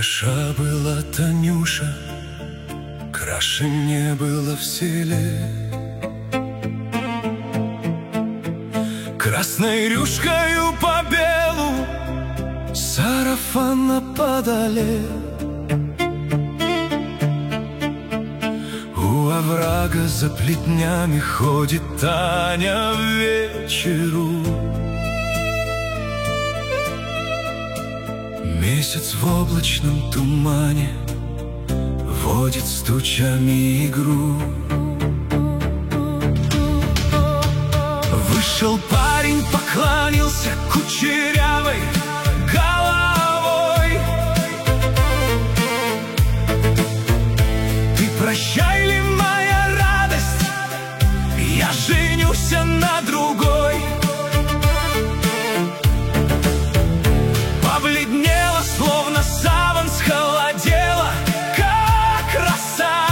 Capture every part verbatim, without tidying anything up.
Хороша была Танюша, краше не было в селе. Красной рюшкою по белу сарафан на подоле. У оврага за плетнями ходит Таня в вечеру. Месяц в облачном тумане водит с тучами игру. Вышел парень, поклонился кучерявой головой. Ты прощай ли, моя радость, я женюсь на другой. Побледнела, словно саван, схолодела, как роса.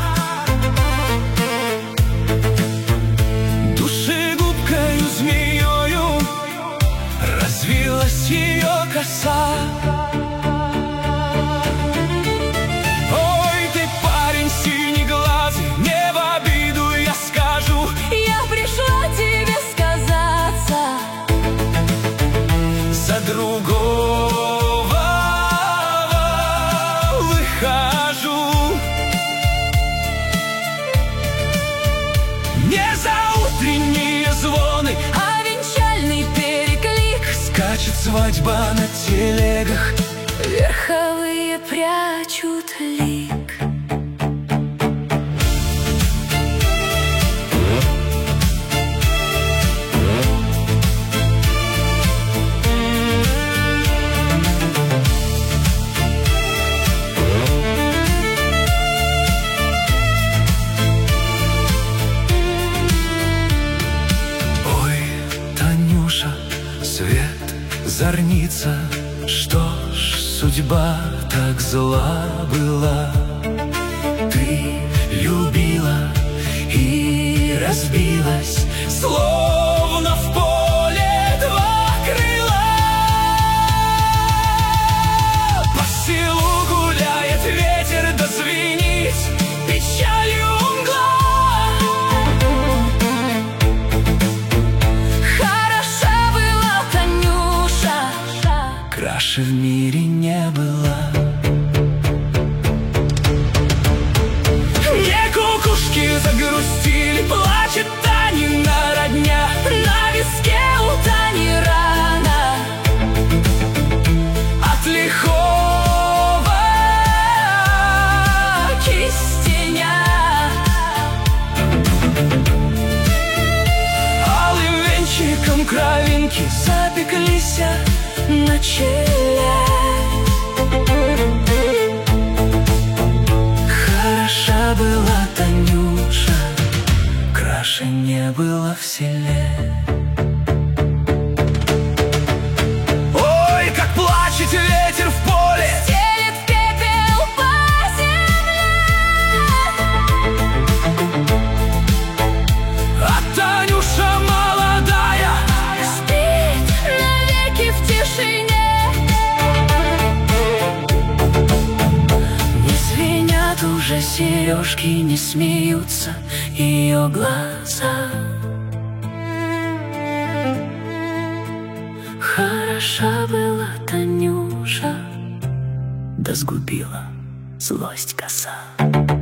Душегубкою змеёю развилась ее коса. Ой, ты парень синеглазый, не в обиду я скажу, я пришла тебе сказаться. За другого выхожу. Не за утренние звоны, а венчальный переклик. Скачет свадьба на телегах, верховые прячут лик. Свет зорница, что ж судьба так зла была? Ты любила и разбилась, словно в поле два крыла. По селу гуляет ветер, да звенит печалью мгла. Краше в мире не было. Не кукушки загрустили, плачет Танина родня. На виске у Тани рана от лихого кистеня. Алым венчиком кровинки запеклись на челе. Хороша была Танюша, краше не было в селе. Ой, как плачет ветер в поле, стелет пепел по земле. а Танюша молодая спит навеки в тишине. Не звенят уже сережки, не смеются ее глаза. Хороша была Танюша, да сгубила злость коса.